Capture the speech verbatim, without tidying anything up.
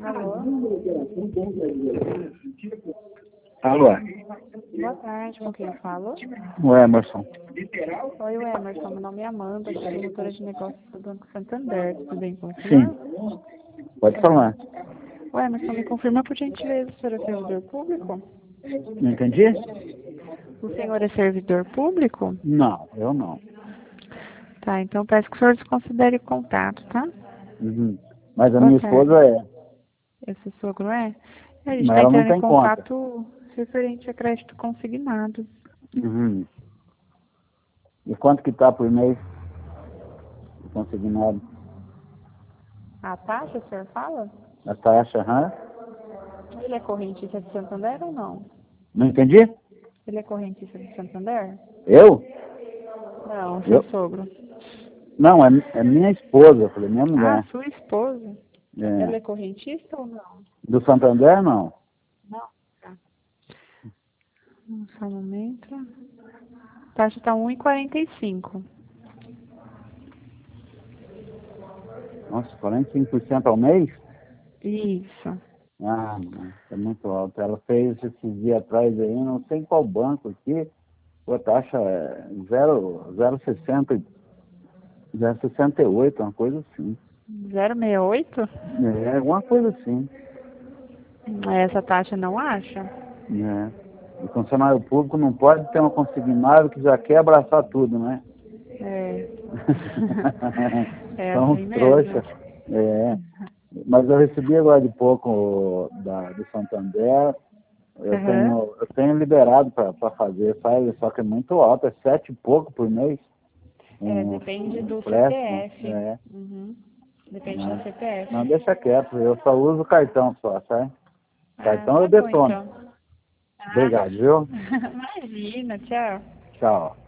Alô? Alô? Boa tarde, com quem eu falo? O Emerson. Oi, Emerson, meu nome é Amanda, sou promotora de negócios do Banco Santander, tudo bem com o Sim. senhor? Pode falar. O Emerson, me confirma por gentileza, o senhor é servidor público? Não entendi? O senhor é servidor público? Não, eu não. Tá, então peço que o senhor desconsidere o contato, tá? Uhum. Mas a Boa minha tarde. esposa é. Esse sogro é? A gente Mas está ela não entrando em tem conta. contato referente a crédito consignado. Uhum. E quanto que tá por mês? Consignado. A taxa, o senhor fala? A taxa, hã? Ele é correntista de Santander ou não? Não entendi? Ele é correntista de Santander? Eu? Não, seu Eu? sogro. Não, é, é minha esposa, eu falei, minha Ah, mulher. sua esposa. Ela É. é correntista ou não? Do Santander, não. Não. Tá. Hum, Só um momento. A taxa está um e quarenta e cinco. Nossa, quarenta e cinco por cento ao mês? Isso. Ah, não, é muito alto. Ela fez esses dias atrás aí, não sei em qual banco aqui, a taxa é zero vírgula sessenta, zero vírgula sessenta e oito, uma coisa assim. zero vírgula sessenta e oito? É, alguma coisa assim, Essa taxa não acha? né? O funcionário público não pode ter uma consignado que já quer abraçar tudo, né? É. É São assim uns mesmo. trouxas. É. Mas eu recebi agora de pouco da, do Santander. Eu Aham. tenho, eu tenho liberado para fazer, sabe? Só que é muito alto, é sete e pouco por mês. É, Um, depende um do empréstimo. C P F. É. Uhum. Depende do Não, C P F. não, deixa quieto, eu só uso o cartão só, sabe? Ah, Cartão eu tá bom detono. então. Ah, Obrigado, viu? imagina, tchau. Tchau.